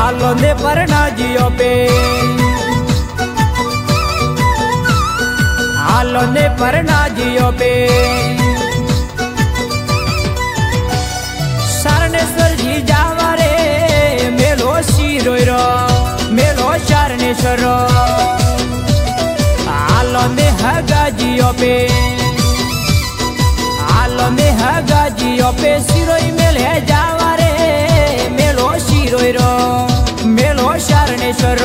आलो ने परना जियो पे आलो ने परना जियो पे शरणेश्वर जी जावा रे मेलो शिरोरो मेलो शरणेश्वर आलो ने हगा जियो पे आलो ने हगा जियो पे शिरोई मेले जावा रे मेलो शिरोरो मेलो शरणेश्वर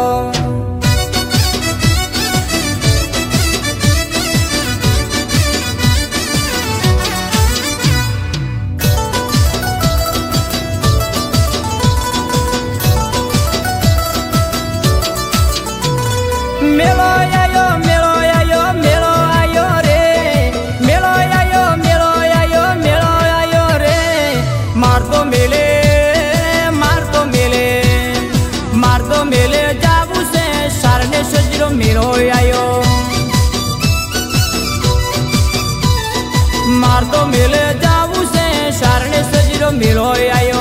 मेलो आयो मेलो आयो मेलो आयो रे मेलो आयो मेलो आयो मेलो आयो रे मार दो मेले जाबू से शरणेश्वर जी मेलो आयो मार दो मेले जाबू से शरणेश्वर जी मेलो आयो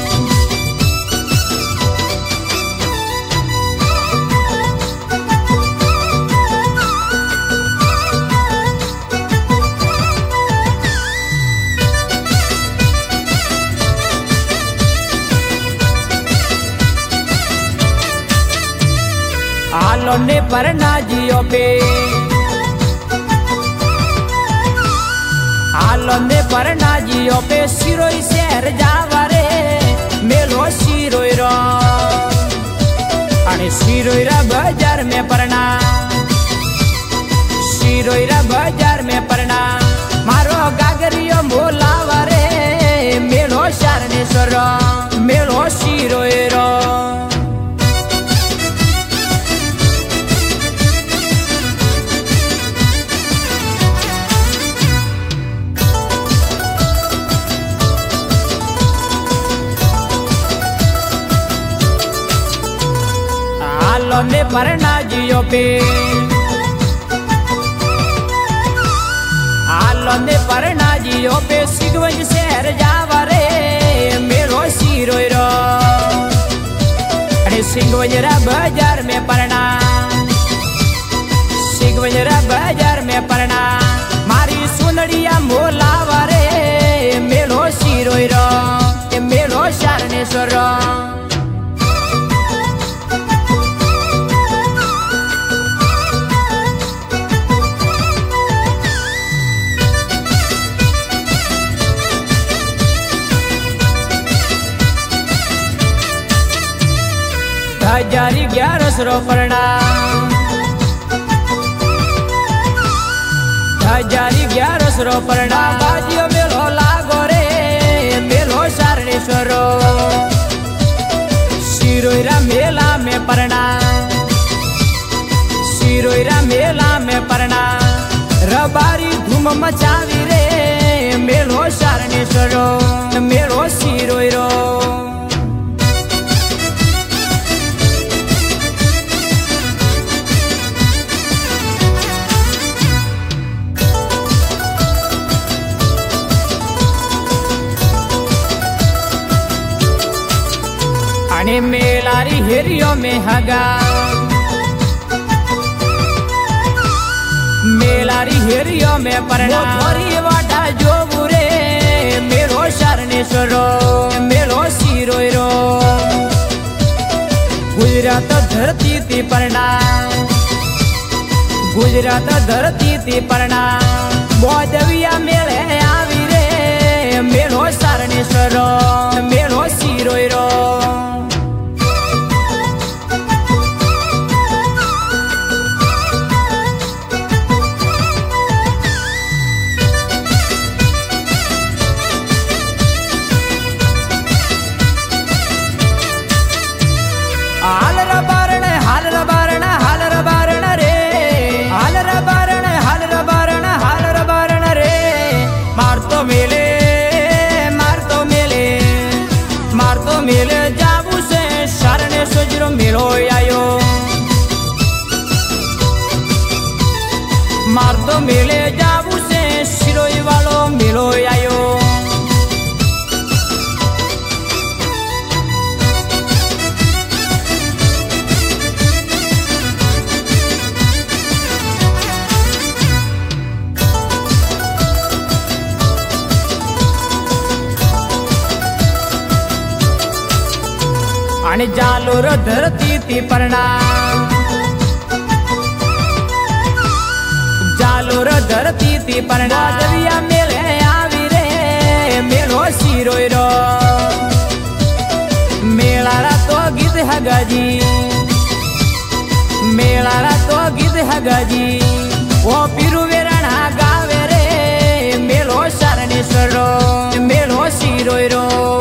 आलो ने परना जियो पे आलो ने परना जियो पे शिरोई शहर जावा रे मेलो शिरोई रो अरे शिरोई रा बाजार में परना शिरोई रा बाजार में परना मारो गागरियो मोलावा रे मेलो शरणेश्वर मेलो शिरोई रो आलो ने परना जियो पे आलो ने परना जियो पे सिगवंज शहर जावा रे मेलो शिरोई रो अरे सिगवंज रा बाजार में परना सिगवंज रा बाजार में परना मारी सुनड़िया मोलावा रे मेलो शिरोई रो मेलो शरणेश्वर हजारी 1100 परना हजारी 1100 परना बाजियो मेलो लागो रे मेलो शरणेश्वर शिरोई रा मेला में परना शिरोई रा मेला में परना रबारी धूम मचावी रे मेलो शरणेश्वर मेलो शिरोई रो अने मेलारी हेरियो में हगा मेलारी हेरियो में परना मोरी वाटा जो बुरे मेलो शरणेश्वर मेलो शिरोई रो गुजरात धरती थी परना गुजरात धरती थी परना मोदविया मेले आवी रे मेलो शरणेश्वर मेलो शिरोई रो मेले जाबू से शरणेश्वर जी मेलो आयो मार दो मेले जाबू से शिरोई वालो मेलो आयो आणि जालोर धरती ती प्रणाम जालोर धरती ती प्रणाम दरिया मेले आवी रे मेलो शिरोय रो मेळारा तो गीत हगाजी मेळारा तो गीत हगाजी ओ पिरू वेरणा गावे रे मेलो शरणेश्वर रो मेलो शिरोय रो